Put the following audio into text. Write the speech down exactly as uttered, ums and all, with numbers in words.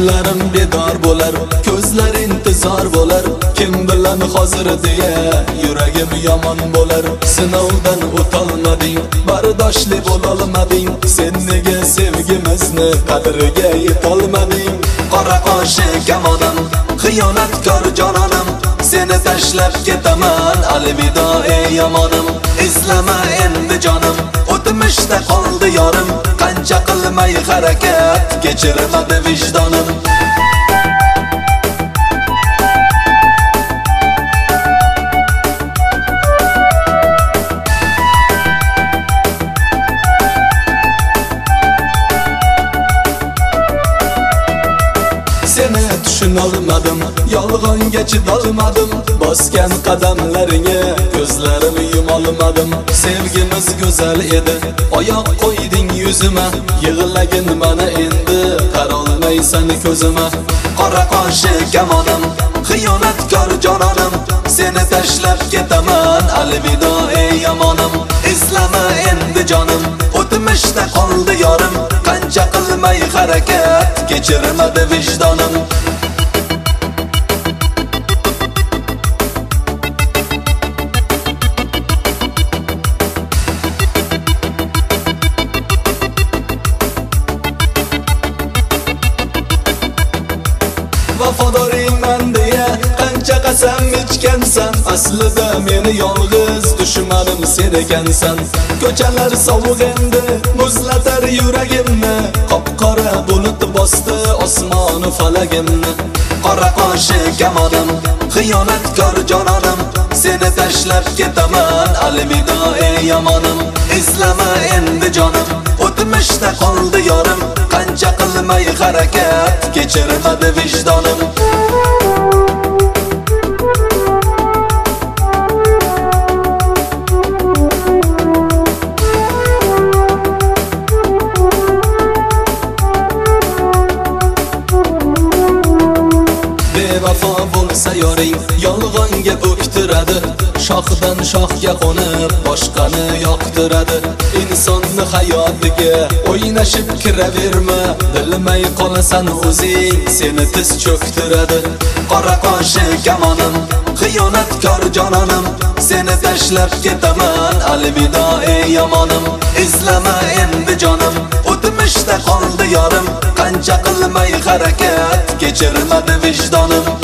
Tunlarim bedor bo'lar, ko'zlar intizor bo'lar. Kim bilan hozir deya yuragim yomon bo'lar. Sinovdan o'tolmading, bardoshli bo'lolmading. Sen nega sevgimizni qadriga yetolmading? Qora qoshi kamonam, xiyonatkor jononim. Seni tashlab ketaman, alvido ey yomonim. Izlama endi jonim, o'tmishda qoldi yorim. Qancha qilmay harakat, kechirmadi vijdonim. Seni tushunolmadim, yolg'onga chidolmadim. Bosgan qadamlaringga ko'zlarimni yumolmadim. Sevgimiz go'zal edi, oyoq qo'yding yuzima. Yig'lagin mana endi, qarolmaysan ko'zima. Qora qoshi kamonim, xiyonatkor jononim. Seni tashlab ketaman, alvido ey yomonim. Izlama endi jonim, o'tmishda qoldi yorim. Qancha qilmay harakat, kechirmadi vijdonim. Vafodoringman deya qancha qasam ichgansan. Aslida meni yolg'iz dushmanim sen ekansan. Ko'chalar sovuq endi, muzlatar yuragimni. Qop-qora bulut bosdi osmon falagimni. Qora qoshi kamonim, xiyonatkor jononim. Seni tashlab ketaman, alvido ey yomonim. Izlama endi jonim, o'tmishda qoldi yorim. Qancha qilmay harakat, kechirmadi vijdonim. Bevafo bo'lsa yoring, yolg'onga o'ktiradi. Shoxdan shoxga qo'nib, boshqani yoqtiradi. Insonni hayotiga o'ynashib kiraverma. Bilmay qolasan o'zing, seni tiz cho'ktiradi. Qora qoshi kamonim, xiyonatkor jononim. Seni tashlab ketaman, alvido ey yomonim. Izlama endi jonim, o'tmishda qoldi yorim. Qancha qilmay harakat, kechirmadi vijdonim.